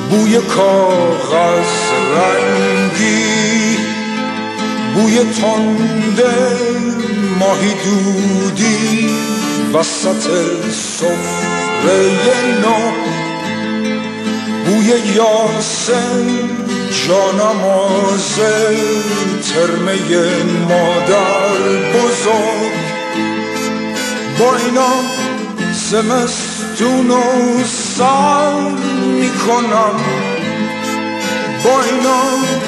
بوی کاغذ رنگی، بوی تنده ماهی دودی وسط سفره نو، بوی یاسین جانماز ترمه مادر بزرگ. با اینا زمستونو سر میکنم، با اینا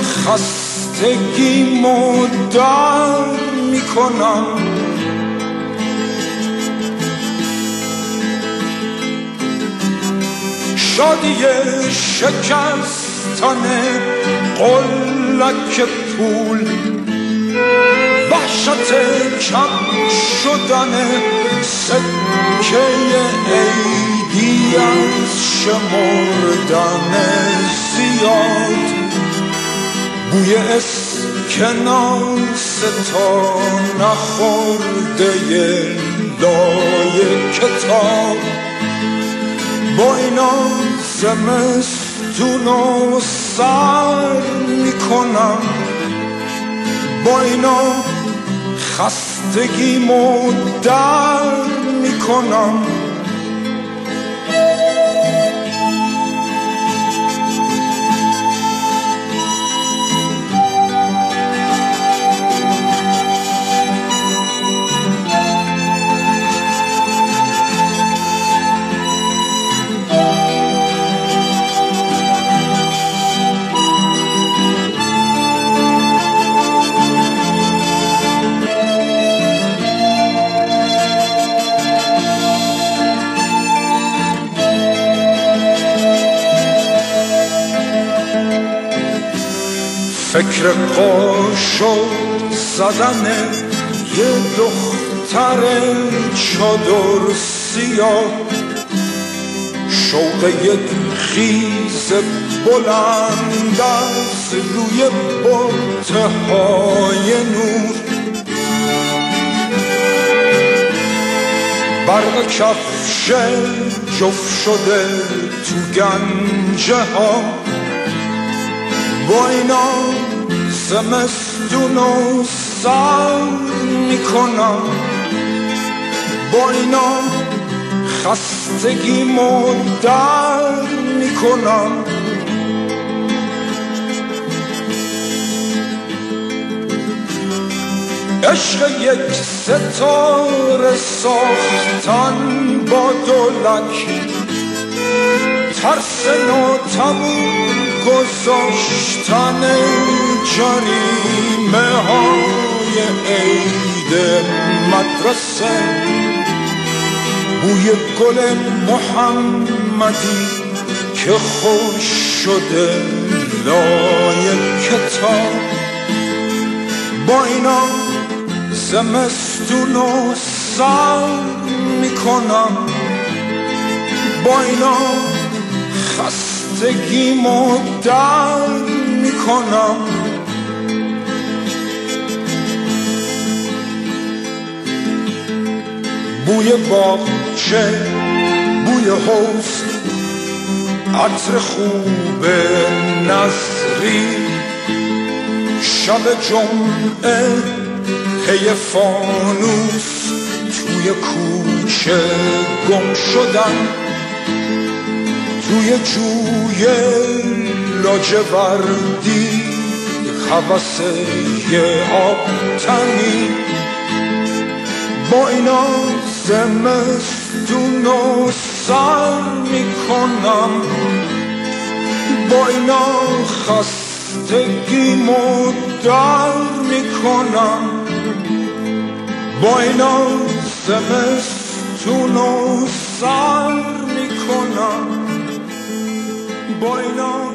خستگیمو در میکنم. شادی شکستن قلک پول، وحشت کم شدن سکه عیدی از شمردن زیاد، بوی اسکناس تا نخورده لای کتاب. با اینا زمستونو سر میکنم، با اینا خستگیمو در میکنم. فکر قاشق زدن یه دختر چادر سیاه، شوق یک خیز بلند از روی بطه‌های نور، برق کفش جفت شده تو گنجه ها. با اینا زمستونو سر میکنم، با اینا خستگیمو در میکنم. عشق یک ستاره ساختن با دولک، ترس ناتموم گذاشتن جریمه های عید مدرسه، بوی گل محمدی که خوش شده لای کتاب. با اینا زمستونو سر میکنم، با اینا خستگیمو در میکنم. بوی باغچه، بوی حوض، عطر خوب نظری، شب جمعه پی فانوس توی کوچه گم شدن، توی جوی لاجوردی هوس یه آبتنی. با اینا زمستونو سر میکنم، با اینا خستگیمو در میکنم، با اینا زمستونو سر میکنم، با اینا